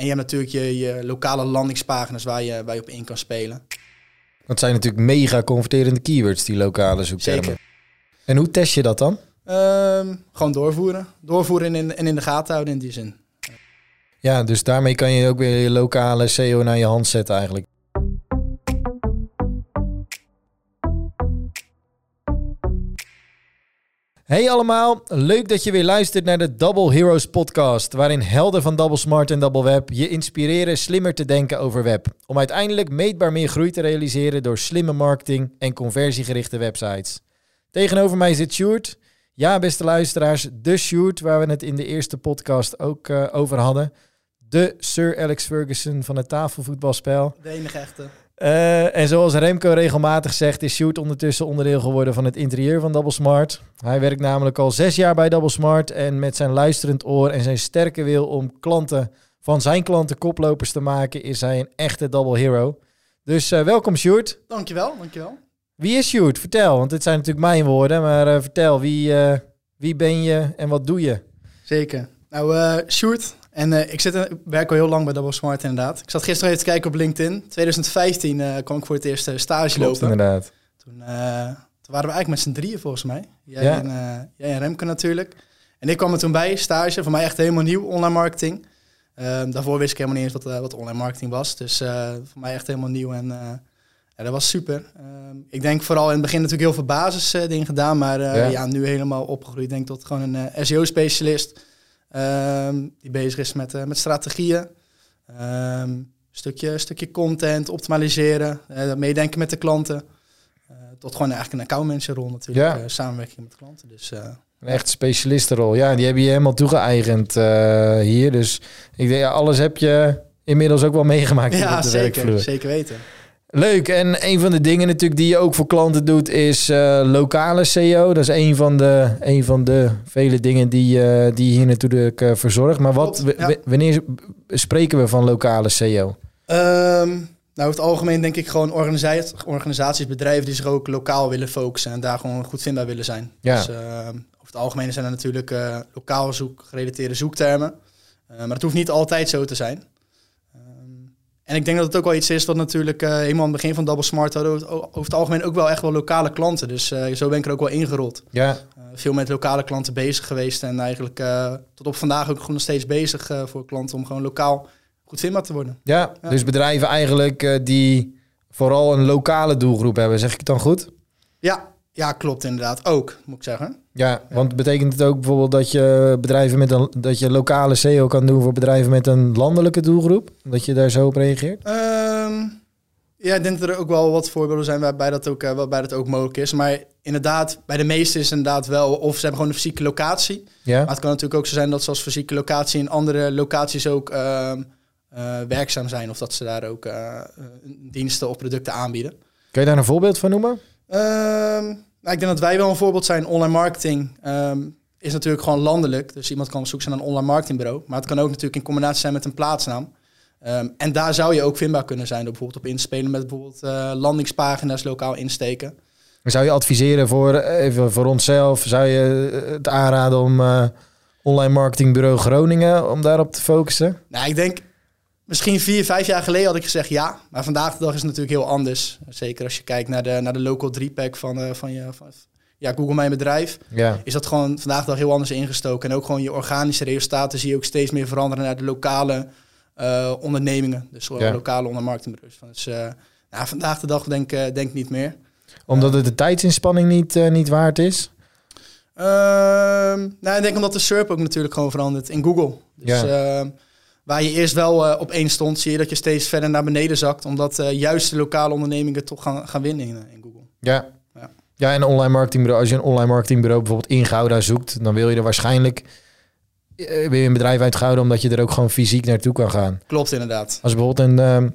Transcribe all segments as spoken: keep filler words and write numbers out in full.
en je hebt natuurlijk je, je lokale landingspagina's waar je, waar je op in kan spelen. Dat zijn natuurlijk mega converterende keywords, die lokale zoektermen. Zeker. En hoe test je dat dan? Um, gewoon doorvoeren. Doorvoeren en in, en in de gaten houden in die zin. Ja, dus daarmee kan je ook weer je lokale S E O naar je hand zetten eigenlijk. Hey allemaal, leuk dat je weer luistert naar de Double Heroes podcast, waarin helden van Double Smart en Double Web je inspireren slimmer te denken over web. Om uiteindelijk meetbaar meer groei te realiseren door slimme marketing en conversiegerichte websites. Tegenover mij zit Sjoerd. Ja, beste luisteraars, de Sjoerd, waar we het in de eerste podcast ook uh, over hadden. De Sir Alex Ferguson van het tafelvoetbalspel. De enige echte. Uh, en zoals Remco regelmatig zegt, is Sjoerd ondertussen onderdeel geworden van het interieur van Double Smart. Hij werkt namelijk al zes jaar bij Double Smart en met zijn luisterend oor en zijn sterke wil om klanten van zijn klanten koplopers te maken, is hij een echte Double Hero. Dus uh, welkom Sjoerd. Dankjewel, dankjewel. Wie is Sjoerd? Vertel, want dit zijn natuurlijk mijn woorden, maar uh, vertel, wie, uh, wie ben je en wat doe je? Zeker. Nou, uh, Sjoerd. En uh, ik, zit, ik werk al heel lang bij Double Smart inderdaad. Ik zat gisteren even te kijken op LinkedIn. twintig vijftien uh, kwam ik voor het eerst uh, stage Klopt, lopen. inderdaad. Toen, uh, toen waren we eigenlijk met z'n drieën volgens mij. Jij, ja. en, uh, jij en Remke natuurlijk. En ik kwam er toen bij, stage. Voor mij echt helemaal nieuw, online marketing. Uh, daarvoor wist ik helemaal niet eens wat, uh, wat online marketing was. Dus uh, voor mij echt helemaal nieuw. En uh, ja, dat was super. Uh, ik denk vooral in het begin natuurlijk heel veel basis uh, dingen gedaan. Maar uh, ja. ja, nu helemaal opgegroeid. Ik denk tot gewoon een uh, S E O-specialist. Um, die bezig is met, uh, met strategieën, um, stukje, stukje content, optimaliseren, uh, meedenken met de klanten. Uh, tot gewoon eigenlijk een accountmanagerrol natuurlijk, ja. uh, samenwerking met de klanten. Dus, uh, een echt specialistenrol, ja, die heb je helemaal toegeëigend uh, hier. Dus ik denk, ja, alles heb je inmiddels ook wel meegemaakt ja, op de zeker, werkvloer. Zeker weten. Leuk, en een van de dingen natuurlijk die je ook voor klanten doet is uh, lokale S E O. Dat is een van de, een van de vele dingen die, uh, die je hier natuurlijk uh, verzorgt. Maar wat, Klopt, ja. w- wanneer spreken we van lokale S E O? Um, nou, over het algemeen denk ik gewoon organisaties, organisaties, bedrijven die zich ook lokaal willen focussen en daar gewoon goed vindbaar willen zijn. Ja. Dus uh, over het algemeen zijn er natuurlijk uh, lokaal zoek, gerelateerde zoektermen. Uh, maar het hoeft niet altijd zo te zijn. En ik denk dat het ook wel iets is wat natuurlijk uh, helemaal aan het begin van Double Smart hadden over het algemeen ook wel echt wel lokale klanten. Dus uh, zo ben ik er ook wel ingerold. Ja. Uh, veel met lokale klanten bezig geweest en eigenlijk uh, tot op vandaag ook gewoon nog steeds bezig uh, voor klanten om gewoon lokaal goed vindbaar te worden. Ja, ja. Dus bedrijven eigenlijk uh, die vooral een lokale doelgroep hebben, zeg ik het dan goed? Ja, ja, klopt inderdaad. Ook, moet ik zeggen. Ja, want betekent het ook bijvoorbeeld dat je bedrijven met een dat je lokale S E O kan doen voor bedrijven met een landelijke doelgroep? Dat je daar zo op reageert? Um, ja, ik denk dat er ook wel wat voorbeelden zijn waarbij dat ook, uh, waarbij dat ook mogelijk is. Maar inderdaad, bij de meeste is het inderdaad wel, of ze hebben gewoon een fysieke locatie. Ja. Maar het kan natuurlijk ook zo zijn dat ze als fysieke locatie in andere locaties ook uh, uh, werkzaam zijn. Of dat ze daar ook uh, diensten of producten aanbieden. Kun je daar een voorbeeld van noemen? Um, nou, ik denk dat wij wel een voorbeeld zijn. Online marketing um, is natuurlijk gewoon landelijk. Dus iemand kan op zoek zijn naar een online marketingbureau. Maar het kan ook natuurlijk in combinatie zijn met een plaatsnaam. Um, en daar zou je ook vindbaar kunnen zijn. Door bijvoorbeeld op inspelen met bijvoorbeeld uh, landingspagina's lokaal insteken. Zou je adviseren voor, even voor onszelf, zou je het aanraden om uh, online marketingbureau Groningen, om daarop te focussen? Nou, ik denk misschien vier, vijf jaar geleden had ik gezegd ja. Maar vandaag de dag is het natuurlijk heel anders. Zeker als je kijkt naar de, naar de local drie-pack van, uh, van, je, van ja, Google Mijn Bedrijf. Ja. Is dat gewoon vandaag de dag heel anders ingestoken. En ook gewoon je organische resultaten zie je ook steeds meer veranderen naar de lokale uh, ondernemingen. Dus ja. lokale ondermarketingbureaus. Dus uh, nou, vandaag de dag denk ik denk niet meer. Omdat het de tijdsinspanning niet, uh, niet waard is? Uh, nou, ik denk omdat de S E R P ook natuurlijk gewoon verandert in Google. Dus ja. uh, waar je eerst wel uh, op één stond, zie je dat je steeds verder naar beneden zakt. Omdat uh, juist de lokale ondernemingen toch gaan, gaan winnen in, in Google. Ja. ja, ja, en een online marketingbureau. Als je een online marketingbureau bijvoorbeeld in Gouda zoekt, dan wil je er waarschijnlijk uh, wil je een bedrijf uit Gouda, omdat je er ook gewoon fysiek naartoe kan gaan. Klopt, inderdaad. Als bijvoorbeeld een, um,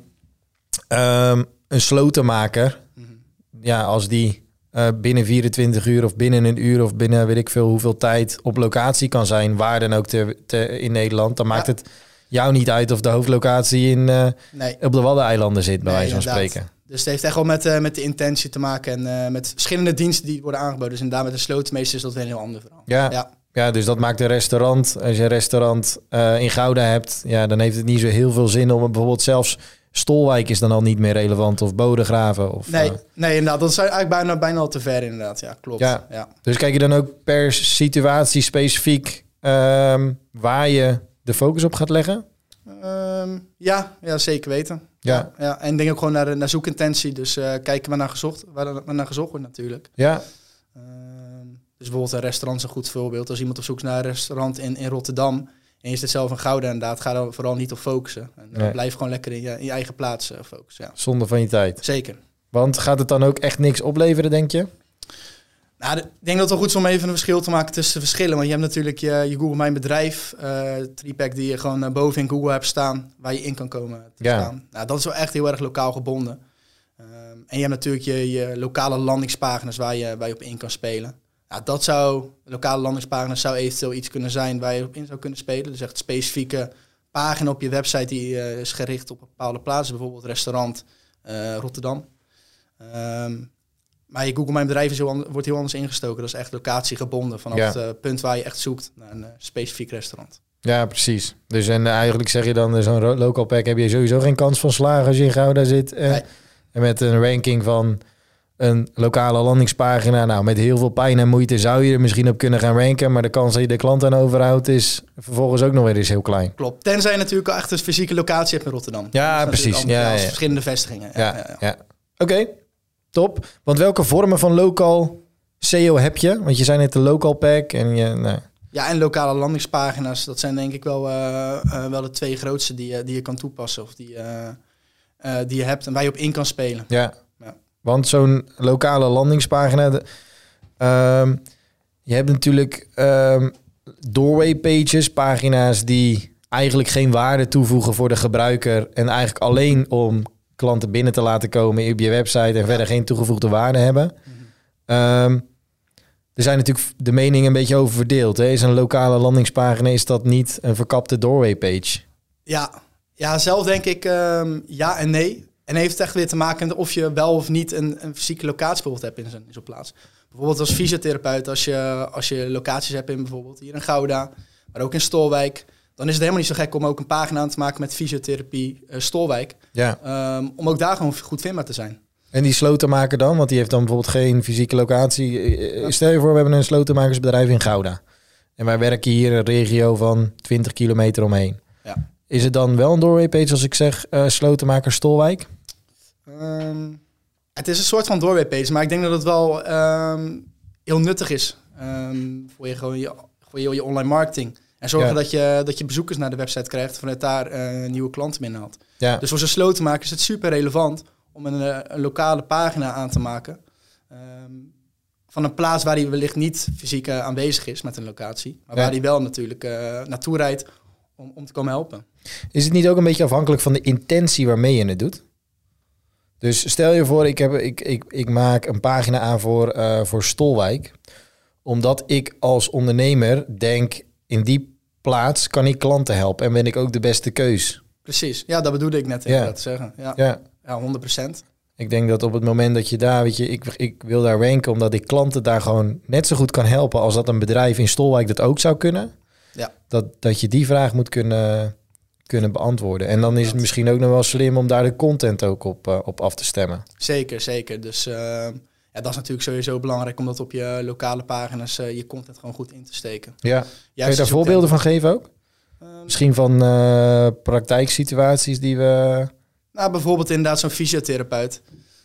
um, een slotenmaker, mm-hmm. ja, als die Uh, binnen vierentwintig uur of binnen een uur of binnen weet ik veel hoeveel tijd op locatie kan zijn, waar dan ook te, te, in Nederland, dan maakt ja. het jou niet uit of de hoofdlocatie in, uh, nee. op de Waddeneilanden zit, bij nee, wijze van inderdaad. spreken. Dus het heeft echt wel met, uh, met de intentie te maken en uh, met verschillende diensten die worden aangeboden. Dus inderdaad met de slotenmeester is dat weer een heel ander verhaal. Ja, ja. Ja, dus dat maakt een restaurant. Als je een restaurant uh, in Gouda hebt, ja, dan heeft het niet zo heel veel zin om bijvoorbeeld zelfs Stolwijk is dan al niet meer relevant of Bodegraven. Of, nee, uh... nee, inderdaad. Dat is eigenlijk bijna, bijna al te ver inderdaad. Ja, klopt. Ja. Ja. Dus kijk je dan ook per situatie specifiek um, waar je de focus op gaat leggen? Um, ja, ja, zeker weten. Ja. Ja, ja. En ik denk ook gewoon naar, naar zoekintentie. Dus uh, kijken waar naar gezocht, waar, waar naar gezocht wordt natuurlijk. Ja. Um, dus bijvoorbeeld een restaurant is een goed voorbeeld. Als iemand op zoek is naar een restaurant in, in Rotterdam en je zit zelf in Gouda inderdaad, ga er vooral niet op focussen. En, uh, nee. Blijf gewoon lekker in je, in je eigen plaats uh, focussen. Ja. Zonde van je tijd. Zeker. Want gaat het dan ook echt niks opleveren, denk je? Nou, ik denk dat het wel goed is om even een verschil te maken tussen de verschillen. Want je hebt natuurlijk je, je Google Mijn Bedrijf, uh, Tripack die je gewoon uh, boven in Google hebt staan, waar je in kan komen te ja. staan. Nou, dat is wel echt heel erg lokaal gebonden. Um, en je hebt natuurlijk je, je lokale landingspagina's waar je, waar je op in kan spelen. Nou, dat zou, lokale landingspagina's zou eventueel iets kunnen zijn waar je op in zou kunnen spelen. Dus echt specifieke pagina op je website die uh, is gericht op bepaalde plaatsen, bijvoorbeeld restaurant uh, Rotterdam. Um, Maar je Google Mijn Bedrijf is heel, wordt heel anders ingestoken. Dat is echt locatiegebonden vanaf ja. het uh, punt waar je echt zoekt naar een uh, specifiek restaurant. Ja, precies. Dus en uh, eigenlijk zeg je dan, zo'n ro- local pack heb je sowieso geen kans van slagen als je in Gouda zit. Uh, nee. En met een ranking van een lokale landingspagina, nou met heel veel pijn en moeite zou je er misschien op kunnen gaan ranken. Maar de kans dat je de klant aan overhoudt is vervolgens ook nog weer eens heel klein. Klopt. Tenzij je natuurlijk echt een fysieke locatie hebt in Rotterdam. Ja, precies. Ja, ja, ja. Verschillende vestigingen. Ja, ja, ja. ja. Oké. Okay. Top. Want welke vormen van local S E O heb je? Want je zei net de local pack en je... Nee. Ja, en lokale landingspagina's. Dat zijn denk ik wel, uh, uh, wel de twee grootste die, uh, die je kan toepassen. Of die, uh, uh, die je hebt en waar je op in kan spelen. Ja, ja. Want zo'n lokale landingspagina... De, um, je hebt natuurlijk um, doorway pages, pagina's die eigenlijk geen waarde toevoegen voor de gebruiker. En eigenlijk alleen om klanten binnen te laten komen op je website en ja. verder geen toegevoegde waarde hebben. Mm-hmm. Um, er zijn natuurlijk de meningen een beetje over verdeeld. Hè? Is een lokale landingspagina, is dat niet een verkapte doorway page? Ja, ja zelf denk ik um, ja en nee. En heeft het echt weer te maken met of je wel of niet een, een fysieke locatie bijvoorbeeld hebt in zo'n, in zo'n plaats. Bijvoorbeeld als fysiotherapeut, als je, als je locaties hebt in bijvoorbeeld hier in Gouda, maar ook in Stolwijk, dan is het helemaal niet zo gek om ook een pagina aan te maken met fysiotherapie uh, Stolwijk. Ja. Um, om ook daar gewoon goed vindbaar te zijn. En die slotenmaker dan? Want die heeft dan bijvoorbeeld geen fysieke locatie. Ja. Stel je voor, we hebben een slotenmakersbedrijf in Gouda. En wij werken hier een regio van twintig kilometer omheen. Ja. Is het dan wel een doorway page als ik zeg uh, slotenmaker Stolwijk? Um, het is een soort van doorway page, maar ik denk dat het wel um, heel nuttig is um, voor, je, gewoon je, voor je, je online marketing. En zorgen ja. dat, je, dat je bezoekers naar de website krijgt, vanuit daar uh, nieuwe klanten binnenhaalt. Ja. Dus voor zo'n slotenmaker is het super relevant om een, een lokale pagina aan te maken. Um, van een plaats waar hij wellicht niet fysiek uh, aanwezig is met een locatie. Maar ja. waar hij wel natuurlijk uh, naartoe rijdt om, om te komen helpen. Is het niet ook een beetje afhankelijk van de intentie waarmee je het doet? Dus stel je voor, ik, heb, ik, ik, ik maak een pagina aan voor, uh, voor Stolwijk. Omdat ik als ondernemer denk, in die plaats kan ik klanten helpen. En ben ik ook de beste keus. Precies, ja, dat bedoelde ik net even ja. te zeggen. Ja. Ja. ja, honderd procent. Ik denk dat op het moment dat je daar, weet je, ik, ik wil daar ranken omdat ik klanten daar gewoon net zo goed kan helpen als dat een bedrijf in Stolwijk dat ook zou kunnen. Ja. Dat, dat je die vraag moet kunnen, kunnen beantwoorden. En dan is het misschien ook nog wel slim om daar de content ook op, uh, op af te stemmen. Zeker, zeker. Dus uh, ja, dat is natuurlijk sowieso belangrijk om dat op je lokale pagina's uh, je content gewoon goed in te steken. Ja. Kun je daar voorbeelden van geven ook? Um, Misschien van uh, praktijksituaties die we... Nou, bijvoorbeeld inderdaad zo'n fysiotherapeut.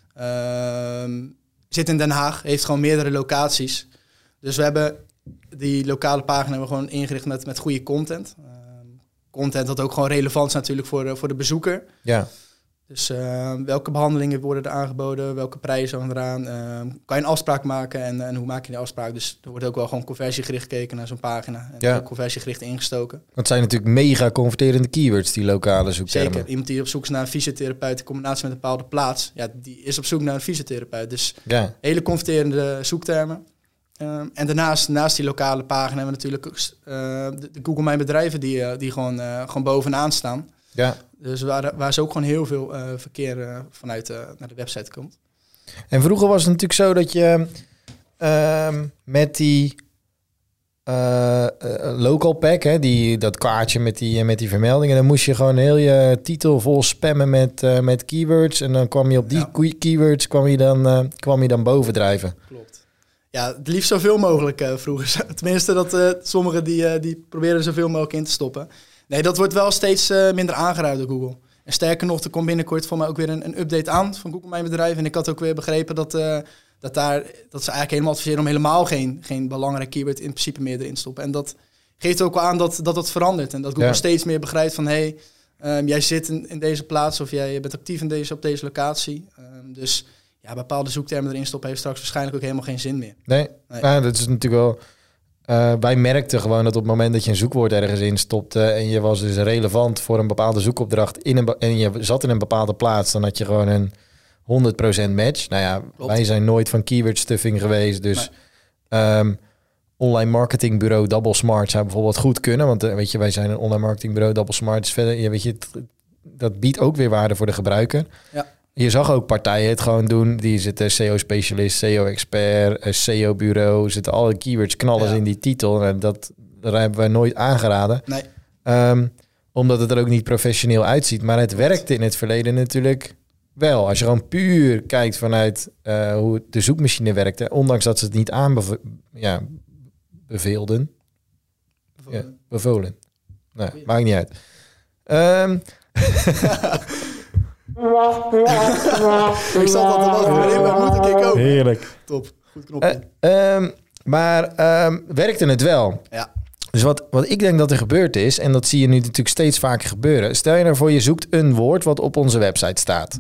Uh, zit in Den Haag, heeft gewoon meerdere locaties. Dus we hebben die lokale pagina hebben we gewoon ingericht met, met goede content. Uh, content dat ook gewoon relevant is natuurlijk voor de, voor de bezoeker. Ja. Dus uh, welke behandelingen worden er aangeboden, welke prijzen zijn eraan. Uh, kan je een afspraak maken en, en hoe maak je die afspraak? Dus er wordt ook wel gewoon conversiegericht gekeken naar zo'n pagina. En ja. ook conversiegericht ingestoken. Dat zijn natuurlijk mega converterende keywords, die lokale zoektermen. Zeker. Iemand die op zoek is naar een fysiotherapeut in combinatie met een bepaalde plaats. Ja, die is op zoek naar een fysiotherapeut. Dus ja. hele converterende zoektermen. Uh, en daarnaast, naast die lokale pagina, hebben we natuurlijk uh, de, de Google Mijn Bedrijven die, uh, die gewoon, uh, gewoon bovenaan staan. Ja. Dus waar, waar ze ook gewoon heel veel uh, verkeer uh, vanuit uh, naar de website komt. En vroeger was het natuurlijk zo dat je uh, met die uh, uh, local pack, hè, die, dat kaartje met die, met die vermeldingen. Dan moest je gewoon heel je titel vol spammen met, uh, met keywords. En dan kwam je op die ja. keywords kwam je dan, uh, kwam je dan bovendrijven. Klopt. Ja, het liefst zoveel mogelijk uh, vroeger. Tenminste, dat uh, sommigen die, uh, die proberen zoveel mogelijk in te stoppen. Nee, dat wordt wel steeds uh, minder aangeraden door Google. En sterker nog, er komt binnenkort voor mij ook weer een, een update aan van Google Mijn Bedrijf. En ik had ook weer begrepen dat, uh, dat, daar, dat ze eigenlijk helemaal adviseren om helemaal geen, geen belangrijk keyword in principe meer erin te stoppen. En dat geeft ook wel aan dat dat, dat verandert. En dat Google ja. steeds meer begrijpt van, hé, hey, um, jij zit in, in deze plaats of jij bent actief in deze, op deze locatie. Um, dus ja, bepaalde zoektermen erin stoppen heeft straks waarschijnlijk ook helemaal geen zin meer. Nee, nee. Ja, dat is natuurlijk wel... Uh, wij merkten gewoon dat op het moment dat je een zoekwoord ergens instopte en je was dus relevant voor een bepaalde zoekopdracht in een be- en je zat in een bepaalde plaats, dan had je gewoon een honderd procent match. Nou ja, Klopt. Wij zijn nooit van keyword stuffing geweest, dus nee. um, online marketingbureau Double Smart zou bijvoorbeeld goed kunnen, want uh, weet je, wij zijn een online marketingbureau Double Smart, dus verder, ja, weet je, t- dat biedt ook weer waarde voor de gebruiker. Ja. Je zag ook partijen het gewoon doen. Die zitten S E O-specialist, S E O-expert, S E O-bureau. Zitten alle keywords knallen ja. in die titel. En dat, dat hebben wij nooit aangeraden. Nee. Um, omdat het er ook niet professioneel uitziet. Maar het werkte in het verleden natuurlijk wel. Als je gewoon puur kijkt vanuit uh, hoe de zoekmachine werkte. Ondanks dat ze het niet aanbevelden. Ja, beveelden. Bevolen. Ja, bevolen. Nou, maakt niet uit. Um, ik zat al te wachten, maar maar moet ik ook. Heerlijk. Top, goed knopje. Uh, um, maar um, werkte het wel? Ja. Dus wat, wat ik denk dat er gebeurd is, en dat zie je nu natuurlijk steeds vaker gebeuren. Stel je nou voor, je zoekt een woord wat op onze website staat.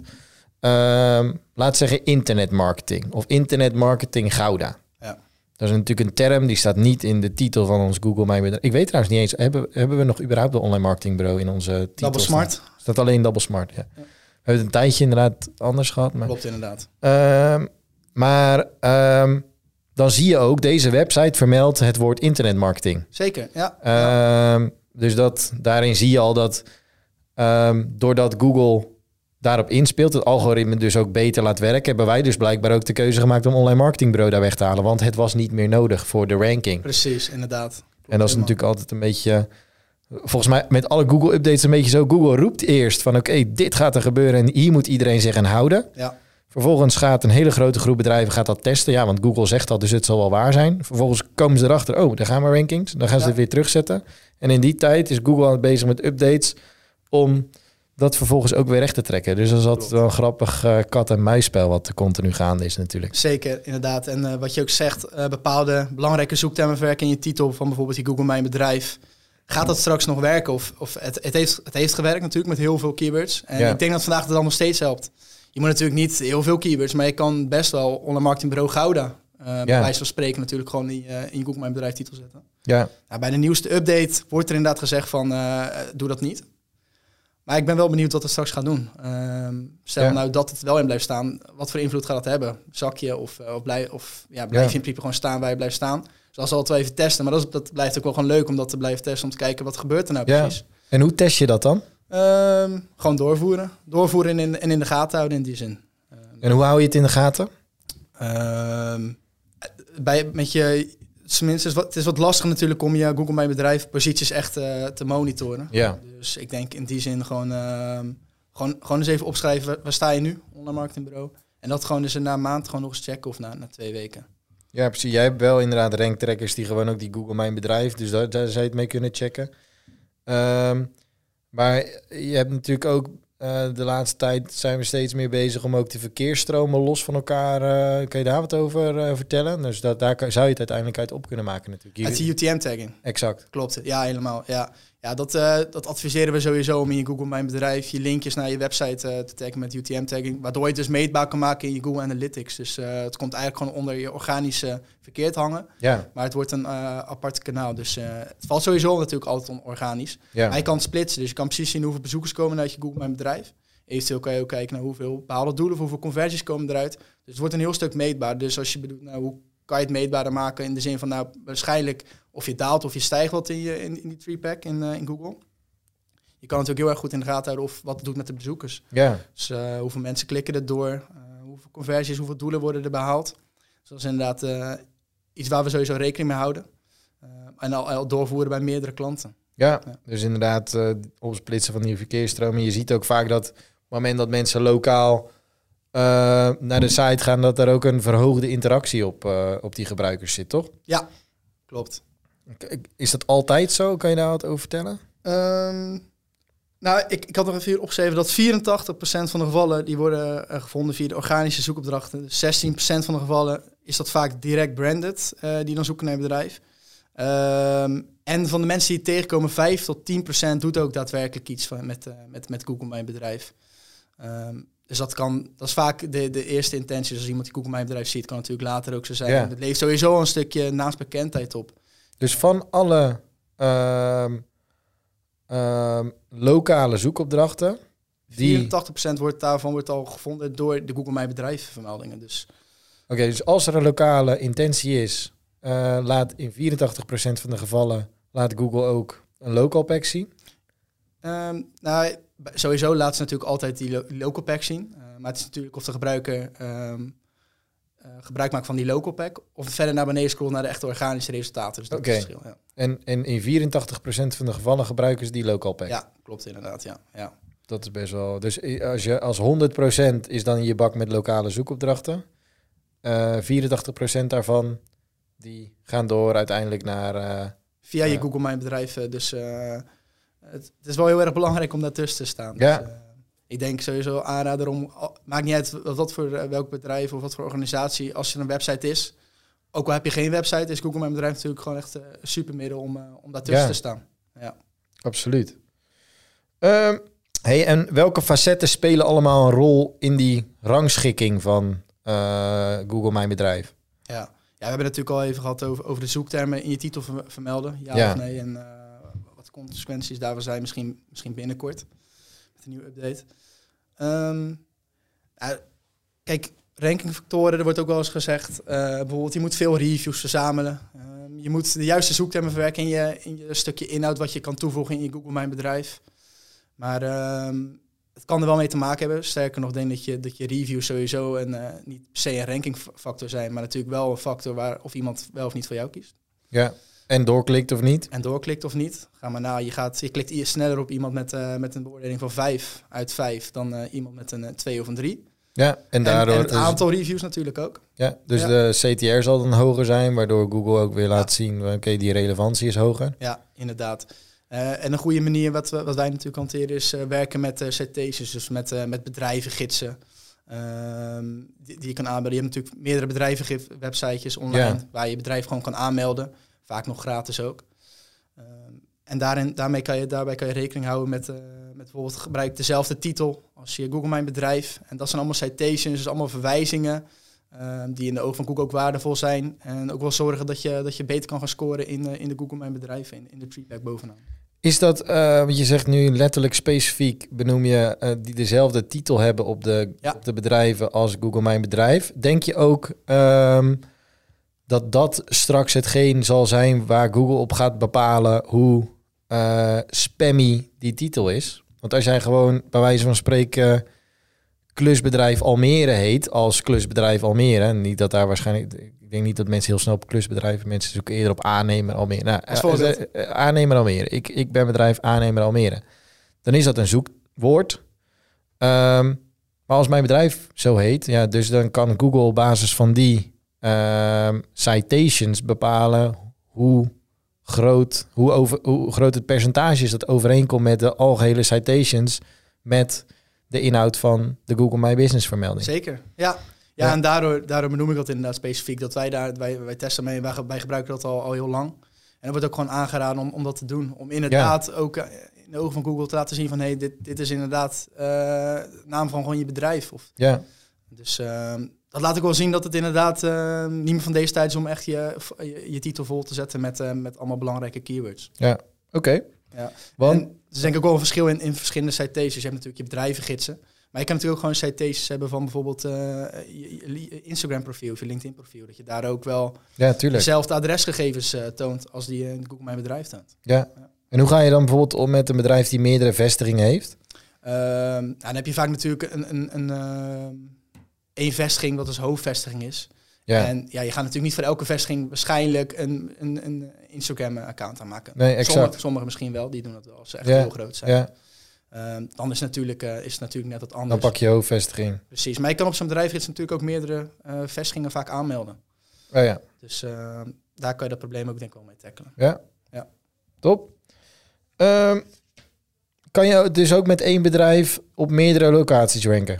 Um, laat zeggen internetmarketing of internetmarketing Gouda. Ja. Dat is natuurlijk een term, die staat niet in de titel van ons Google Mijn Bedrijf. Ik weet trouwens niet eens, hebben, hebben we nog überhaupt een online marketingbureau in onze titel? Double Smart. Staat, staat alleen Double Smart, ja. ja. We hebben het een tijdje inderdaad anders gehad. Maar, Klopt inderdaad. Um, maar um, dan zie je ook, deze website vermeldt het woord internetmarketing. Zeker, ja. Um, dus dat, daarin zie je al dat um, doordat Google daarop inspeelt, het algoritme dus ook beter laat werken, hebben wij dus blijkbaar ook de keuze gemaakt om online marketingbureau daar weg te halen. Want het was niet meer nodig voor de ranking. Precies, inderdaad. Klopt en dat is helemaal. Natuurlijk altijd een beetje... Volgens mij met alle Google-updates een beetje zo. Google roept eerst van oké, okay, dit gaat er gebeuren en hier moet iedereen zich aan houden. Ja. Vervolgens gaat een hele grote groep bedrijven gaat dat testen. Ja, want Google zegt dat, dus het zal wel waar zijn. Vervolgens komen ze erachter, oh, daar gaan we rankings. Dan gaan ze ja. het weer terugzetten. En in die tijd is Google aan het bezig met updates om dat vervolgens ook weer recht te trekken. Dus dat is altijd wel een grappig uh, kat-en-muisspel wat continu gaande is natuurlijk. Zeker, inderdaad. En uh, wat je ook zegt, uh, bepaalde belangrijke zoektermen verwerken in je titel van bijvoorbeeld die Google Mijn Bedrijf. Gaat dat straks nog werken? Of, of het, het, heeft, het heeft gewerkt natuurlijk met heel veel keywords. En ja. ik denk dat vandaag dat nog steeds helpt. Je moet natuurlijk niet heel veel keywords, maar je kan best wel online marketingbureau Gouda, uh, ja. bij wijze van spreken natuurlijk gewoon in, uh, in je Google Mijn Bedrijf titel zetten. Ja. Nou, bij de nieuwste update wordt er inderdaad gezegd van uh, doe dat niet. Maar ik ben wel benieuwd wat het straks gaat doen. Uh, stel ja. nou dat het wel in blijft staan, wat voor invloed gaat dat hebben? Zak je of, uh, of, blij, of ja, blijf ja. je in principe gewoon staan waar je blijft staan? Dus dat zal het wel even testen. Maar dat, is, dat blijft ook wel gewoon leuk om dat te blijven testen. Om te kijken wat gebeurt er nou ja. precies. En hoe test je dat dan? Um, gewoon doorvoeren. Doorvoeren en in, en in de gaten houden in die zin. Um, en hoe hou je het in de gaten? Um, bij, met je, tenminste, het, het is wat lastig natuurlijk om je Google Mijn Bedrijf posities echt uh, te monitoren. Ja. Dus ik denk in die zin gewoon, uh, gewoon, gewoon eens even opschrijven. Waar, waar sta je nu? Online marketingbureau. En dat gewoon dus na een maand gewoon nog eens checken of na, na twee weken. Ja, precies. Jij hebt wel inderdaad ranktrekkers die gewoon ook die Google Mijn Bedrijf, dus daar, daar zou je het mee kunnen checken. Um, maar je hebt natuurlijk ook uh, de laatste tijd zijn we steeds meer bezig om ook de verkeersstromen los van elkaar. Uh, kan je daar wat over uh, vertellen? Dus dat, daar kan, zou je het uiteindelijk uit op kunnen maken natuurlijk. Het is U T M-tagging. Exact. Klopt, ja, helemaal. Ja, ja dat, uh, dat adviseren we sowieso om in je Google Mijn Bedrijf je linkjes naar je website uh, te taggen met U T M-tagging. Waardoor je het dus meetbaar kan maken in je Google Analytics. Dus uh, het komt eigenlijk gewoon onder je organische verkeer te hangen. Ja. Maar het wordt een uh, apart kanaal. Dus uh, het valt sowieso natuurlijk altijd on organisch. Ja. Maar je kan het splitsen. Dus je kan precies zien hoeveel bezoekers komen uit je Google Mijn Bedrijf. Eventueel kan je ook kijken naar hoeveel behaalde doelen, hoeveel conversies komen eruit. Dus het wordt een heel stuk meetbaar. Dus als je bedoelt, nou, hoe kan je het meetbaarder maken in de zin van, nou, waarschijnlijk of je daalt of je stijgt wat in, je, in, in die three-pack in, uh, in Google. Je kan natuurlijk heel erg goed in de gaten houden of wat het doet met de bezoekers. Ja. Dus uh, hoeveel mensen klikken er door, uh, hoeveel conversies, hoeveel doelen worden er behaald. Dus dat is inderdaad uh, iets waar we sowieso rekening mee houden. Uh, en al, al doorvoeren bij meerdere klanten. Ja, Ja. dus inderdaad uh, opsplitsen van die verkeersstromen. Je ziet ook vaak dat op het moment dat mensen lokaal uh, naar de site gaan, dat er ook een verhoogde interactie op, uh, op die gebruikers zit, toch? Ja, klopt. Is dat altijd zo? Kan je daar wat over vertellen? Um, nou, ik, ik had nog even opgeschreven dat vierentachtig procent van de gevallen die worden uh, gevonden via de organische zoekopdrachten. Dus zestien procent van de gevallen is dat vaak direct branded, uh, die dan zoeken naar een bedrijf. Um, en van de mensen die het tegenkomen, vijf tot tien procent doet ook daadwerkelijk iets van, met, uh, met, met Google Mijn Bedrijf. Um, dus dat kan, dat is vaak de, de eerste intentie. Dus als iemand die Google Mijn Bedrijf ziet, kan natuurlijk later ook zo zijn. Ja. Het levert sowieso een stukje naamsbekendheid op. Dus van alle uh, uh, lokale zoekopdrachten, die... vierentachtig procent wordt daarvan wordt al gevonden door de Google Mijn Bedrijf vermeldingen. Dus. Oké, okay, dus als er een lokale intentie is, uh, laat in vierentachtig procent van de gevallen laat Google ook een local pack zien? Um, nou, sowieso laat ze natuurlijk altijd die lo- local pack zien. Uh, maar het is natuurlijk of de gebruiker um, uh, gebruik maakt van die local pack, of het verder naar beneden scrollt naar de echte organische resultaten. Dus dat okay. is het verschil. Ja. En, en in vierentachtig procent van de gevallen gebruiken ze die local pack? Ja, klopt inderdaad. Ja. Ja. Dat is best wel... Dus als je als honderd procent is dan je bak met lokale zoekopdrachten. Uh, vierentachtig procent daarvan die gaan door uiteindelijk naar... Uh, Via je uh, Google Mijn Bedrijf. Dus uh, het, het is wel heel erg belangrijk om daartussen te staan. Ja. Dus, uh, ik denk sowieso aanrader om... Maakt niet uit wat voor uh, welk bedrijf of wat voor organisatie, als er een website is. Ook al heb je geen website, is Google Mijn Bedrijf natuurlijk gewoon echt uh, een supermiddel om, uh, om daartussen ja. te staan. Ja. Absoluut. Uh, hey, en welke facetten spelen allemaal een rol in die rangschikking van uh, Google Mijn Bedrijf? Ja. ja, we hebben het natuurlijk al even gehad over, over de zoektermen in je titel ver- vermelden. Ja, ja of nee. En uh, wat de consequenties daarvan zijn, misschien, misschien binnenkort. Met een nieuwe update. Um, uh, kijk, rankingfactoren, er wordt ook wel eens gezegd. Uh, bijvoorbeeld, je moet veel reviews verzamelen. Um, je moet de juiste zoektermen verwerken in je, in je stukje inhoud wat je kan toevoegen in je Google Mijn Bedrijf. Maar um, het kan er wel mee te maken hebben. Sterker nog, denk dat je, dat je reviews sowieso een, uh, niet per se een rankingfactor zijn, maar natuurlijk wel een factor waar of iemand wel of niet voor jou kiest. Ja, en doorklikt of niet? En doorklikt of niet. Ga maar na, je, gaat, je klikt sneller op iemand met, uh, met een beoordeling van vijf uit vijf dan uh, iemand met een twee of een drie. Ja, en daardoor... En, en het aantal dus, reviews natuurlijk ook. Ja, dus ja. de C T R zal dan hoger zijn, waardoor Google ook weer laat ja. zien, oké, okay, die relevantie is hoger. Ja, inderdaad. Uh, en een goede manier wat, wat wij natuurlijk hanteren is uh, werken met uh, citations, dus met, uh, met bedrijvengidsen. Uh, die, die je kan aanmelden. Je hebt natuurlijk meerdere bedrijvenwebsitejes online ja. waar je bedrijf gewoon kan aanmelden. Vaak nog gratis ook. Uh, en daarin, daarmee kan je, daarbij kan je rekening houden met, uh, met bijvoorbeeld gebruik dezelfde titel als je Google Mijn Bedrijf. En dat zijn allemaal citations, dus allemaal verwijzingen uh, die in de ogen van Google ook waardevol zijn. En ook wel zorgen dat je, dat je beter kan gaan scoren in, uh, in de Google Mijn Bedrijf, in, in de treeback bovenaan. Is dat, uh, want je zegt nu letterlijk specifiek, benoem je uh, die dezelfde titel hebben op de, ja. op de bedrijven als Google Mijn Bedrijf. Denk je ook um, dat dat straks hetgeen zal zijn waar Google op gaat bepalen hoe uh, spammy die titel is? Want als jij gewoon bij wijze van spreken klusbedrijf Almere heet als klusbedrijf Almere, niet dat daar waarschijnlijk, ik denk niet dat mensen heel snel op klusbedrijven, mensen zoeken eerder op aannemer Almere. Nou, uh, uh, aannemer Almere. Ik, ik ben bedrijf aannemer Almere. Dan is dat een zoekwoord. Um, maar als mijn bedrijf zo heet, ja, dus dan kan Google op basis van die um, citations bepalen hoe groot, hoe, over, hoe groot het percentage is dat overeenkomt met de algehele citations met de inhoud van de Google My Business vermelding. Zeker, ja. Ja, ja. En daardoor, daardoor benoem ik dat inderdaad specifiek. Dat wij daar, wij, wij testen mee, wij, wij gebruiken dat al, al heel lang. En er wordt ook gewoon aangeraden om, om dat te doen. Om inderdaad ja. ook in de ogen van Google te laten zien van hé, hey, dit, dit is inderdaad uh, naam van gewoon je bedrijf. Of, ja. Dus uh, dat laat ik wel zien dat het inderdaad uh, niet meer van deze tijd is om echt je, je, je titel vol te zetten met, uh, met allemaal belangrijke keywords. Ja, oké. Okay. Ja. Want er is denk ik ook wel een verschil in, in verschillende citations. Je hebt natuurlijk je bedrijvengidsen. Maar je kan natuurlijk ook gewoon citations hebben van bijvoorbeeld uh, je, je Instagram profiel of je LinkedIn profiel. Dat je daar ook wel ja, dezelfde adresgegevens uh, toont als die in Google Mijn Bedrijf toont. Ja. ja. En hoe ga je dan bijvoorbeeld om met een bedrijf die meerdere vestigingen heeft? Uh, nou, dan heb je vaak natuurlijk een, een, een, uh, één vestiging wat als hoofdvestiging is. Ja. En ja, je gaat natuurlijk niet voor elke vestiging waarschijnlijk een, een, een Instagram-account aanmaken. Nee, exact. Sommigen sommige misschien wel, die doen dat wel als ze echt Ja. heel groot zijn. Ja. Um, dan is, natuurlijk, uh, is het natuurlijk net wat Dan anders. pak je hoofdvestiging. Precies, maar je kan op zo'n bedrijfgids natuurlijk ook meerdere uh, vestigingen vaak aanmelden. Oh ja. Dus uh, daar kan je dat probleem ook denk ik wel mee tackelen. Ja. Ja. Top. Um, kan je dus ook met één bedrijf op meerdere locaties ranken?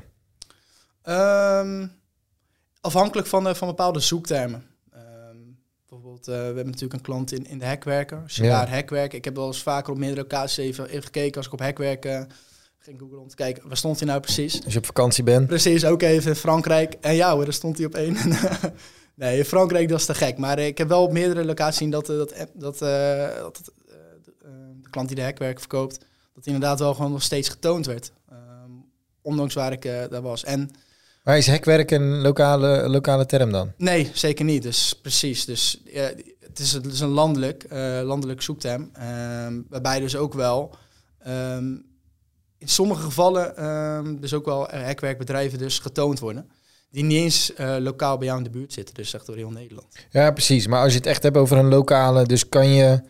Um, afhankelijk van, uh, van bepaalde zoektermen. Um, bijvoorbeeld, uh, we hebben natuurlijk een klant in, in de hekwerker. Sigaar ja. hekwerk. Ik heb wel eens vaker op meerdere locaties even, even gekeken. Als ik op hekwerk uh, ging googlen om te kijken, waar stond hij nou precies? Als je op vakantie bent. Precies, ook even in Frankrijk. En ja hoor, daar stond hij op één. Nee, in Frankrijk, dat is te gek. Maar uh, ik heb wel op meerdere locaties zien dat, uh, dat, dat, uh, dat uh, de, uh, de klant die de hekwerk verkoopt, dat inderdaad wel gewoon nog steeds getoond werd. Um, ondanks waar ik uh, daar was. En maar is hekwerk een lokale, lokale term dan? Nee, zeker niet. Dus precies. Dus uh, het, is, het is een landelijk, uh, landelijk zoekterm. Um, waarbij dus ook wel um, in sommige gevallen um, dus ook wel hekwerkbedrijven dus getoond worden. Die niet eens uh, lokaal bij jou in de buurt zitten. Dus echt door heel Nederland. Ja, precies. Maar als je het echt hebt over een lokale, dus kan je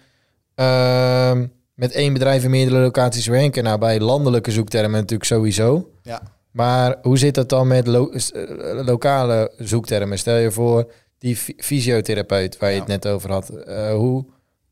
uh, met één bedrijf in meerdere locaties ranken. Nou, bij landelijke zoektermen natuurlijk sowieso. Ja. Maar hoe zit dat dan met lo- uh, lokale zoektermen? Stel je voor die f- fysiotherapeut waar je ja. het net over had. Uh, hoe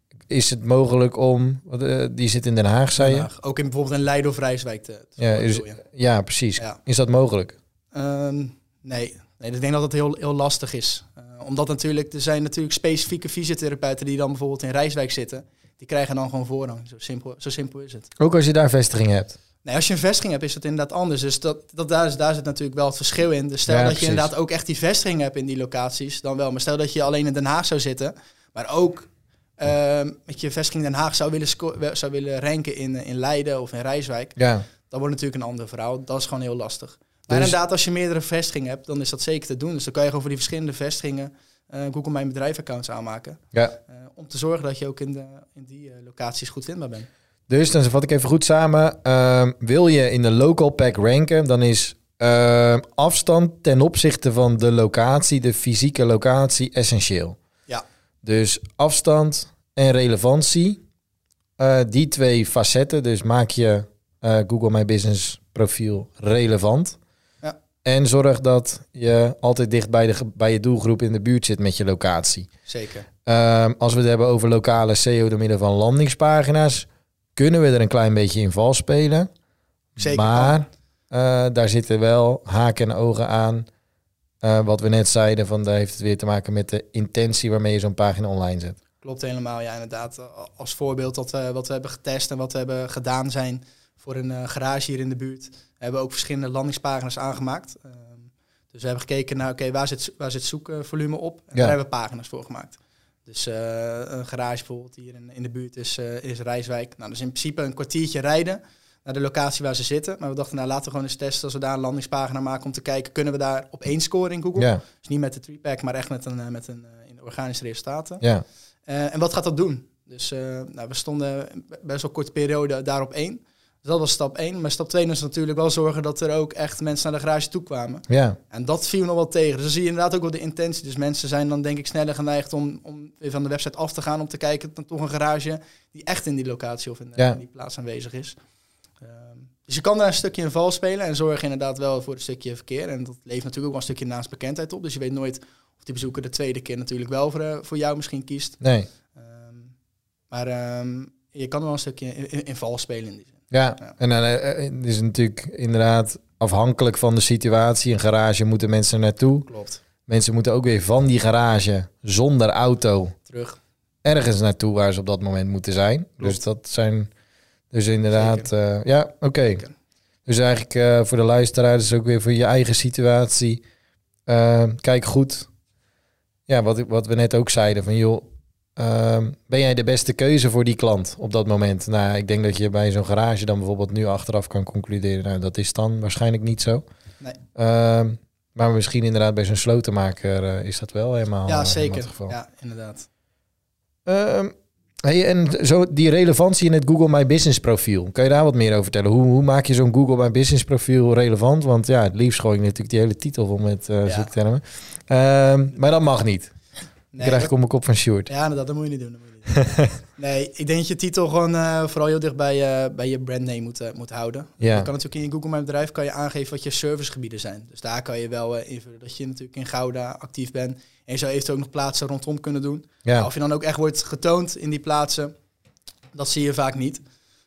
is het mogelijk om... Uh, die zit in Den Haag, zei je? Ook in bijvoorbeeld in Leiden of Rijswijk te, te ja, is, ja. ja, precies. Ja. Is dat mogelijk? Um, nee. nee, ik denk dat het heel, heel lastig is. Uh, omdat natuurlijk, er zijn natuurlijk specifieke fysiotherapeuten die dan bijvoorbeeld in Rijswijk zitten. Die krijgen dan gewoon voorrang. Zo simpel, zo simpel is het. Ook als je daar vestiging hebt? Nee, als je een vestiging hebt, is het inderdaad anders. Dus dat, dat, daar, daar zit natuurlijk wel het verschil in. Dus stel ja, dat precies. je inderdaad ook echt die vestiging hebt in die locaties, dan wel. Maar stel dat je alleen in Den Haag zou zitten, maar ook uh, met je vestiging in Den Haag zou willen, sco- zou willen ranken in, in Leiden of in Rijswijk, ja. dan wordt natuurlijk een ander verhaal. Dat is gewoon heel lastig. Maar dus inderdaad, als je meerdere vestigingen hebt, dan is dat zeker te doen. Dus dan kan je gewoon voor die verschillende vestigingen uh, Google Mijn Bedrijf-accounts aanmaken. Ja. Uh, om te zorgen dat je ook in, de, in die uh, locaties goed vindbaar bent. Dus, dan vat ik even goed samen. Uh, wil je in de local pack ranken, dan is uh, afstand ten opzichte van de locatie, de fysieke locatie, essentieel. Ja. Dus afstand en relevantie, uh, die twee facetten. Dus maak je uh, Google My Business profiel relevant. Ja. En zorg dat je altijd dicht bij, de, bij je doelgroep in de buurt zit met je locatie. Zeker. Uh, als we het hebben over lokale S E O door middel van landingspagina's, kunnen we er een klein beetje in vals spelen. Zeker. Maar uh, daar zitten wel haken en ogen aan. Uh, wat we net zeiden, van daar heeft het weer te maken met de intentie waarmee je zo'n pagina online zet. Klopt helemaal, ja, inderdaad. Als voorbeeld wat we, wat we hebben getest en wat we hebben gedaan zijn voor een uh, garage hier in de buurt, hebben we ook verschillende landingspagina's aangemaakt. Um, dus we hebben gekeken naar, oké, okay, waar zit, waar zit zoekvolume op? En ja. Daar hebben we pagina's voor gemaakt. Dus uh, een garage bijvoorbeeld hier in, in de buurt is, uh, is Rijswijk. Nou, dus in principe een kwartiertje rijden naar de locatie waar ze zitten. Maar we dachten, nou laten we gewoon eens testen als we daar een landingspagina maken om te kijken, kunnen we daar op één scoren in Google? Ja. Dus niet met de three-pack, maar echt met een, uh, met een uh, in de organische resultaten. Ja. Uh, en wat gaat dat doen? Dus uh, nou, we stonden best wel korte periode daar op één. Dus dat was stap één. Maar stap twee is natuurlijk wel zorgen dat er ook echt mensen naar de garage toe kwamen. Ja. En dat viel nog wel tegen. Dus dan zie je inderdaad ook wel de intentie. Dus mensen zijn dan denk ik sneller geneigd om, om weer van de website af te gaan om te kijken dan toch een garage die echt in die locatie of in, ja. in die plaats aanwezig is. Um, dus je kan daar een stukje in val spelen en zorg inderdaad wel voor een stukje verkeer. En dat levert natuurlijk ook wel een stukje naast bekendheid op. Dus je weet nooit of die bezoeker de tweede keer natuurlijk wel voor, uh, voor jou misschien kiest. Nee. Um, maar um, je kan wel een stukje in, in, in val spelen in die zin. Ja, ja. En dan uh, is het natuurlijk inderdaad afhankelijk van de situatie. Een garage moeten mensen naartoe. Klopt. Mensen moeten ook weer van die garage zonder auto terug ergens naartoe waar ze op dat moment moeten zijn. Klopt. Dus dat zijn dus inderdaad... Uh, ja, oké. Okay. Dus eigenlijk uh, voor de luisteraars ook weer voor je eigen situatie. Uh, kijk goed. Ja, wat, wat we net ook zeiden van joh, Uh, ben jij de beste keuze voor die klant op dat moment? Nou, ik denk dat je bij zo'n garage dan bijvoorbeeld nu achteraf kan concluderen. Nou, dat is dan waarschijnlijk niet zo. Nee. Uh, maar misschien inderdaad bij zo'n slotenmaker uh, is dat wel helemaal, ja, uh, zeker. helemaal het geval. Ja, inderdaad. Uh, Hey, en zo die relevantie in het Google My Business profiel. Kan je daar wat meer over vertellen? Hoe, hoe maak je zo'n Google My Business profiel relevant? Want ja, het liefst gooi je natuurlijk die hele titel vol met uh, Ja. zoektermen. Um, maar dat mag niet. Nee, krijg ik op mijn kop van Sjoerd. Ja, dat, dat moet je niet doen. Dat moet je niet doen. Nee, ik denk dat je titel gewoon uh, vooral heel dicht bij, uh, bij je brandname moet, uh, moet houden. Ja. Je kan natuurlijk in je Google My Bedrijf kan je aangeven wat je servicegebieden zijn. Dus daar kan je wel uh, invullen dat je natuurlijk in Gouda actief bent. En je zou eventueel ook nog plaatsen rondom kunnen doen. Ja. Maar of je dan ook echt wordt getoond in die plaatsen, dat zie je vaak niet.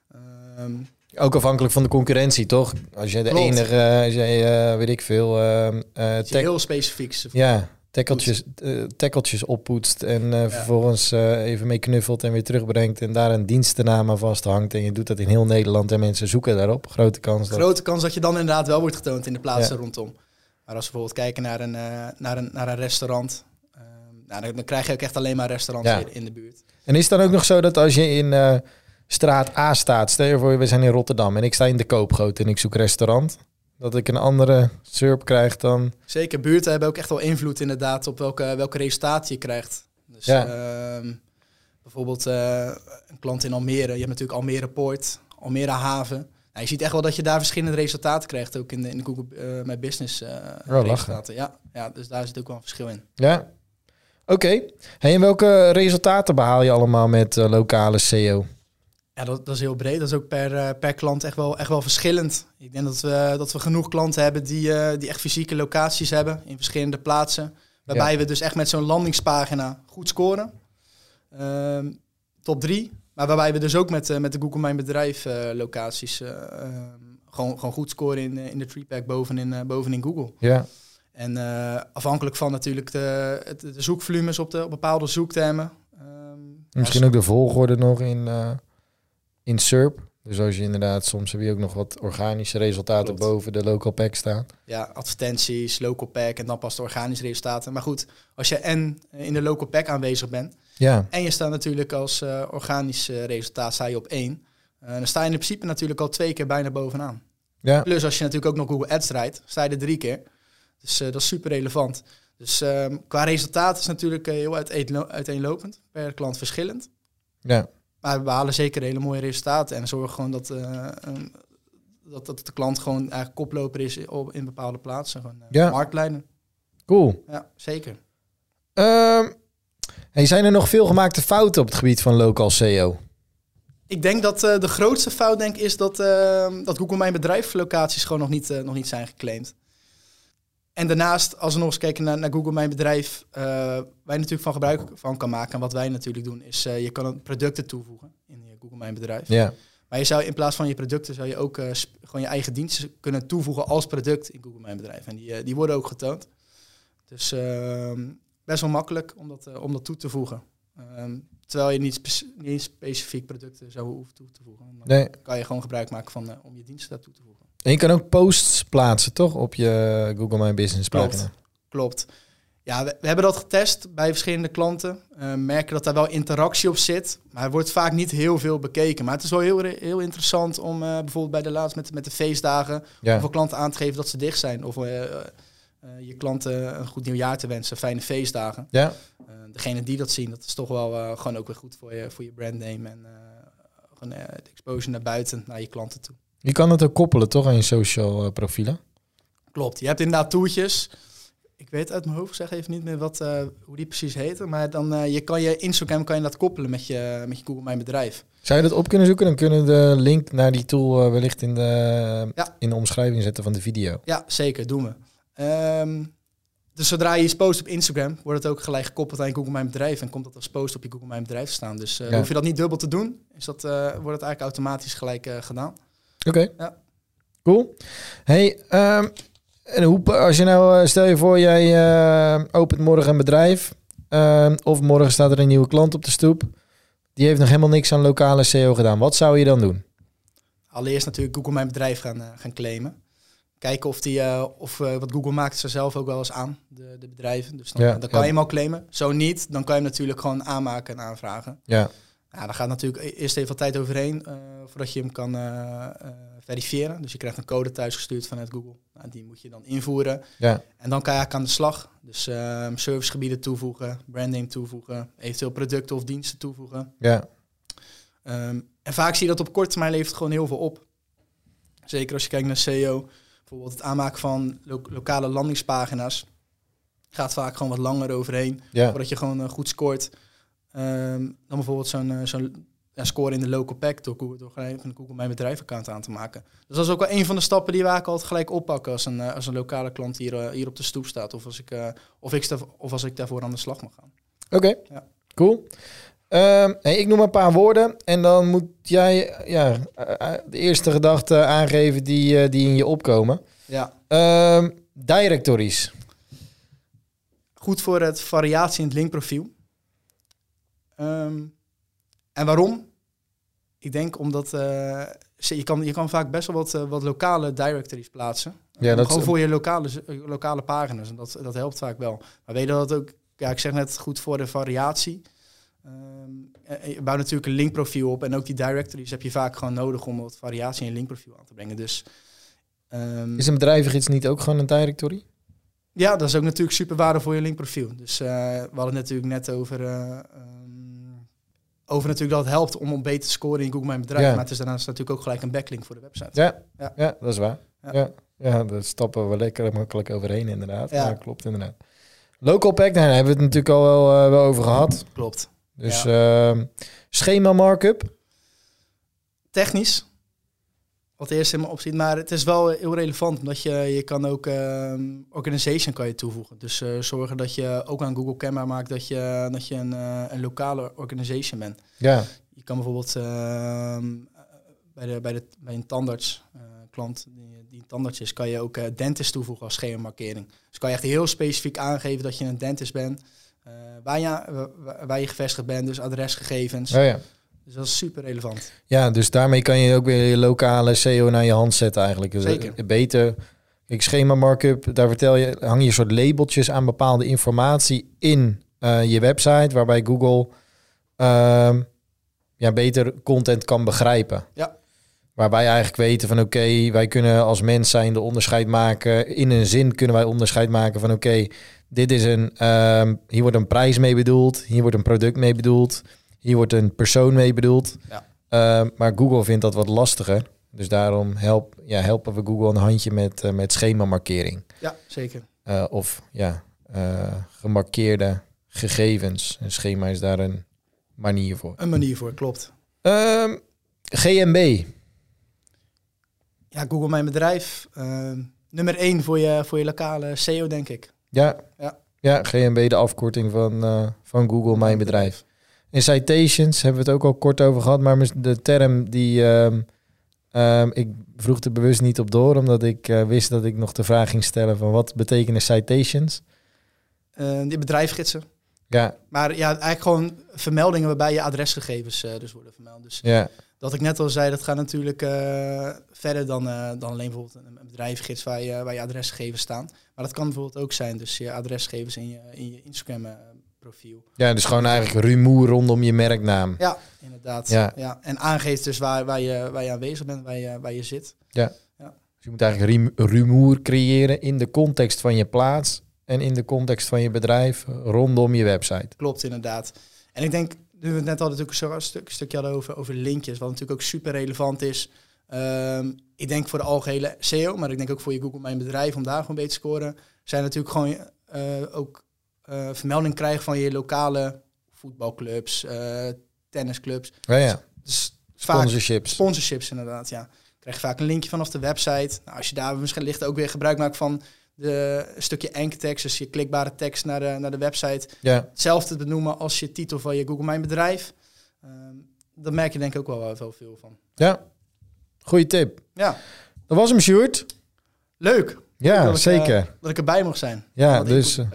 Um, Ook afhankelijk van de concurrentie, toch? Als je de Klopt. enige, uh, als jij, uh, weet ik veel... Uh, uh, tech, tech, heel specifiek. ja, tackeltjes, uh, tackeltjes oppoetst en uh, ja. vervolgens uh, even mee knuffelt en weer terugbrengt en daar een dienstennaam aan vasthangt. En je doet dat in heel Nederland en mensen zoeken daarop. Grote kans. Dat... Grote kans dat je dan inderdaad wel wordt getoond in de plaatsen ja. rondom. Maar als we bijvoorbeeld kijken naar een, uh, naar een, naar een restaurant, uh, nou, dan, dan krijg je ook echt alleen maar restaurants ja. in, in de buurt. En is het dan ook nog zo dat als je in uh, straat A staat, stel je voor, we zijn in Rotterdam en ik sta in de Koopgoot en ik zoek restaurant, dat ik een andere S E R P krijg dan... Zeker, buurten hebben ook echt wel invloed inderdaad op welke, welke resultaten je krijgt. Dus ja. uh, bijvoorbeeld uh, een klant in Almere, je hebt natuurlijk Almere Poort, Almere Haven. Nou, je ziet echt wel dat je daar verschillende resultaten krijgt, ook in de, in de Google uh, My Business uh, oh, resultaten. Ja, ja, dus daar zit ook wel een verschil in. Ja, oké. Okay. Hey, en welke resultaten behaal je allemaal met uh, lokale S E O? Ja, dat, dat is heel breed. Dat is ook per, uh, per klant echt wel, echt wel verschillend. Ik denk dat we, dat we genoeg klanten hebben die, uh, die echt fysieke locaties hebben in verschillende plaatsen. Waarbij ja. we dus echt met zo'n landingspagina goed scoren. Uh, top drie. Maar waarbij we dus ook met, uh, met de Google My Bedrijf uh, locaties uh, uh, gewoon, gewoon goed scoren in, in de three-pack bovenin, uh, bovenin Google. Ja. En uh, afhankelijk van natuurlijk de, de, de zoekvolumes op, de, op bepaalde zoektermen. Um, Misschien ja, ook de volgorde nog in... Uh... in S E R P. Dus als je inderdaad, soms heb je ook nog wat organische resultaten Klopt. boven de local pack staan. Ja, advertenties, local pack en dan pas de organische resultaten. Maar goed, als je en in de local pack aanwezig bent ja. en je staat natuurlijk als uh, organisch uh, resultaat, sta je op één. Uh, dan sta je in principe natuurlijk al twee keer bijna bovenaan. Ja. Plus als je natuurlijk ook nog Google Ads draait, sta je er drie keer. Dus uh, dat is super relevant. Dus uh, qua resultaat is natuurlijk uh, heel uiteenlo- uiteenlopend, per klant verschillend. Ja. Maar we behalen zeker hele mooie resultaten en zorgen gewoon dat, uh, um, dat, dat de klant gewoon eigenlijk koploper is op, in bepaalde plaatsen. Gewoon uh, ja. marktleider. Cool. Ja, zeker. Uh, hey, zijn er nog veel gemaakte fouten op het gebied van local S E O? Ik denk dat uh, de grootste fout denk is dat, uh, dat Google My Bedrijf locaties gewoon nog niet, uh, nog niet zijn geclaimd. En daarnaast, als we nog eens kijken naar, naar Google My Bedrijf, uh, wij natuurlijk van gebruik van kan maken. En wat wij natuurlijk doen, is uh, je kan producten toevoegen in je Google My Bedrijf. Ja. Maar je zou in plaats van je producten, zou je ook uh, sp- gewoon je eigen diensten kunnen toevoegen als product in Google My Bedrijf. En die, uh, die worden ook getoond. Dus uh, best wel makkelijk om dat, uh, om dat toe te voegen. Um, terwijl je niet, spe- niet specifiek producten zou hoeven toe te voegen. Dan nee. kan je gewoon gebruik maken van uh, om je diensten daar toe te voegen. En je kan ook posts plaatsen, toch? Op je Google My Business pagina. Klopt. Klopt. Ja, we, we hebben dat getest bij verschillende klanten. Uh, merken dat daar wel interactie op zit. Maar er wordt vaak niet heel veel bekeken. Maar het is wel heel, heel interessant om uh, bijvoorbeeld bij de laatst met, met de feestdagen... Ja. Of klanten aan te geven dat ze dicht zijn. Of uh, uh, je klanten een goed nieuwjaar te wensen. Fijne feestdagen. Ja. Uh, degene die dat zien, dat is toch wel uh, gewoon ook weer goed voor je, voor je brandname. En uh, gewoon, uh, de exposure naar buiten, naar je klanten toe. Je kan het ook koppelen, toch, aan je social uh, profielen? Klopt. Je hebt inderdaad toertjes. Ik weet uit mijn hoofd, zeg even niet meer wat, uh, hoe die precies heten. Maar dan uh, je kan je Instagram kan je dat koppelen met je, met je Google My Bedrijf. Zou je dat op kunnen zoeken? Dan kunnen we de link naar die tool uh, wellicht in de, uh, ja. in de omschrijving zetten van de video. Ja, zeker. Doen we. Um, dus zodra je iets post op Instagram, wordt het ook gelijk gekoppeld aan je Google My Bedrijf. En komt dat als post op je Google My Bedrijf te staan. Dus uh, ja. hoef je dat niet dubbel te doen. Is dat, uh, wordt het eigenlijk automatisch gelijk uh, gedaan. Oké. Okay. Ja. Cool. Hey, um, en hoe, als je nou, stel je voor, jij uh, opent morgen een bedrijf. Uh, of morgen staat er een nieuwe klant op de stoep. Die heeft nog helemaal niks aan lokale S E O gedaan. Wat zou je dan doen? Allereerst natuurlijk Google My Bedrijf gaan, uh, gaan claimen. Kijken of, die, uh, of uh, wat Google maakt ze zelf ook wel eens aan, de, de bedrijven. Dus dan, ja, dan kan ja. je hem al claimen. Zo niet, dan kan je hem natuurlijk gewoon aanmaken en aanvragen. Ja. Ja, daar gaat natuurlijk eerst even wat tijd overheen uh, voordat je hem kan uh, uh, verifiëren. Dus je krijgt een code thuisgestuurd vanuit Google. Nou, die moet je dan invoeren. Ja. En dan kan je eigenlijk aan de slag. Dus uh, servicegebieden toevoegen, brandname toevoegen, eventueel producten of diensten toevoegen. Ja. Um, en vaak zie je dat op korte termijn levert gewoon heel veel op. Zeker als je kijkt naar S E O. Bijvoorbeeld het aanmaken van lo- lokale landingspagina's. Gaat vaak gewoon wat langer overheen. Ja. Voordat je gewoon uh, goed scoort. Um, dan bijvoorbeeld zo'n, uh, zo'n ja, score in de local pack door Google, door gelijk een Google Mijn Bedrijf account aan te maken. Dus dat is ook wel een van de stappen die we eigenlijk altijd gelijk oppakken als een, uh, als een lokale klant hier, uh, hier op de stoep staat. Of als ik, uh, of, ik sta, of als ik daarvoor aan de slag mag gaan. Oké, okay. Ja. Cool. Um, hey, ik noem een paar woorden en dan moet jij ja, de eerste gedachten aangeven die, uh, die in je opkomen. Ja. Um, directories. Goed voor het variatie in het linkprofiel. Um, en waarom? Ik denk omdat uh, je, kan, je kan vaak best wel wat, uh, wat lokale directories plaatsen. Ja, dat gewoon voor je lokale, lokale pagina's. En dat, dat helpt vaak wel. Maar weet je dat het ook, ja, ik zeg net, goed voor de variatie. Um, je bouwt natuurlijk een linkprofiel op. En ook die directories heb je vaak gewoon nodig om wat variatie in je linkprofiel aan te brengen. Dus, um, is een bedrijvengids niet ook gewoon een directory? Ja, dat is ook natuurlijk super waarde voor je linkprofiel. Dus uh, we hadden het natuurlijk net over... Uh, um, over natuurlijk dat het helpt om, om beter te scoren in Google Mijn Bedrijf. Ja. Maar het is daarnaast natuurlijk ook gelijk een backlink voor de website. Ja, ja. ja dat is waar. Ja. Ja. Ja, daar stappen we lekker makkelijk overheen inderdaad. Ja, ja klopt inderdaad. Local pack, daar hebben we het natuurlijk al wel, uh, wel over gehad. Klopt. Dus ja. uh, schema markup. Technisch. Wat eerst helemaal opziet. Maar het is wel heel relevant. Omdat je, je kan ook uh, organization kan je toevoegen. Dus uh, zorgen dat je ook aan Google Kenbaar maakt dat je, dat je een, uh, een lokale organization bent. Ja. Je kan bijvoorbeeld uh, bij, de, bij, de, bij een tandarts, uh, klant die, die een tandarts is, kan je ook uh, dentist toevoegen als schemamarkering. Dus kan je echt heel specifiek aangeven dat je een dentist bent. Uh, waar, je, waar je gevestigd bent, dus adresgegevens. Oh ja. Dus dat is super relevant. Ja, dus daarmee kan je ook weer je lokale S E O naar je hand zetten eigenlijk. Dus zeker. Beter. Ik schema markup, daar vertel je, hang je een soort labeltjes aan bepaalde informatie in uh, je website, waarbij Google uh, ja, beter content kan begrijpen. Ja. Waar wij eigenlijk weten van oké, okay, wij kunnen als mens zijn de onderscheid maken. In een zin kunnen wij onderscheid maken van oké, okay, dit is een, uh, hier wordt een prijs mee bedoeld, hier wordt een product mee bedoeld. Hier wordt een persoon mee bedoeld. Ja. Uh, maar Google vindt dat wat lastiger. Dus daarom help, ja, helpen we Google een handje met, uh, met schemamarkering. Ja, zeker. Uh, of ja, uh, gemarkeerde gegevens. Een schema is daar een manier voor. Een manier voor, klopt. Uh, G M B. Ja, Google Mijn Bedrijf. Uh, nummer één voor je, voor je lokale S E O, denk ik. Ja, ja. ja G M B, de afkorting van, uh, van Google Mijn Bedrijf. In citations hebben we het ook al kort over gehad, maar de term die um, um, ik vroeg er bewust niet op door, omdat ik uh, wist dat ik nog de vraag ging stellen van wat betekenen citations? Uh, die bedrijfgidsen. Ja. Maar ja, eigenlijk gewoon vermeldingen waarbij je adresgegevens uh, dus worden vermeld. Dus ja. Dat ik net al zei, dat gaat natuurlijk uh, verder dan, uh, dan alleen bijvoorbeeld een bedrijfgids waar je, waar je adresgegevens staan. Maar dat kan bijvoorbeeld ook zijn, dus je adresgegevens in je, in je Instagram uh, profiel. Ja, dus gewoon eigenlijk rumoer rondom je merknaam. Ja, inderdaad. Ja. Ja. En aangeeft dus waar, waar, je, waar je aanwezig bent, waar je, waar je zit. Ja. Ja. Dus je moet eigenlijk rumoer creëren in de context van je plaats en in de context van je bedrijf rondom je website. Klopt, inderdaad. En ik denk, nu we het net hadden natuurlijk een stuk, stukje hadden over, over linkjes, wat natuurlijk ook super relevant is. Um, ik denk voor de algehele S E O, maar ik denk ook voor je Google Mijn Bedrijf, om daar gewoon beter te scoren, zijn natuurlijk gewoon uh, ook uh, vermelding krijgen van je lokale voetbalclubs, uh, tennisclubs. Ja, ja. Dus sponsorships. Vaak, sponsorships, inderdaad, ja. Krijg je vaak een linkje vanaf de website. Nou, als je daar misschien ligt ook weer gebruik maakt van de een stukje anchor tekst, dus je klikbare tekst naar de, naar de website. Ja. Hetzelfde benoemen als je titel van je Google Mijn Bedrijf. Um, daar merk je denk ik ook wel, wel veel van. Ja, goeie tip. Ja. Dat was hem, Sjoerd. Leuk. Ja, dat zeker. Ik, uh, dat ik erbij mocht zijn. Ja, dus uh,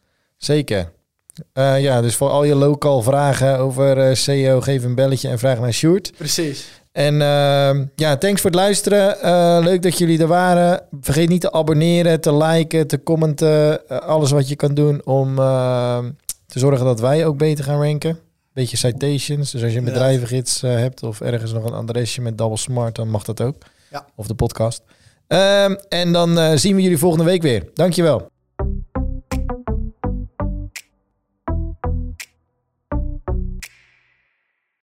zeker. Uh, ja, dus voor al je lokaal vragen over uh, S E O, geef een belletje en vraag naar Sjoerd. Precies. En uh, ja, thanks voor het luisteren. Uh, leuk dat jullie er waren. Vergeet niet te abonneren, te liken, te commenten. Uh, alles wat je kan doen om uh, te zorgen dat wij ook beter gaan ranken. Beetje citations. Dus als je een bedrijvengids uh, hebt of ergens nog een adresje met Double Smart, dan mag dat ook. Ja. Of de podcast. Uh, en dan uh, zien we jullie volgende week weer. Dankjewel.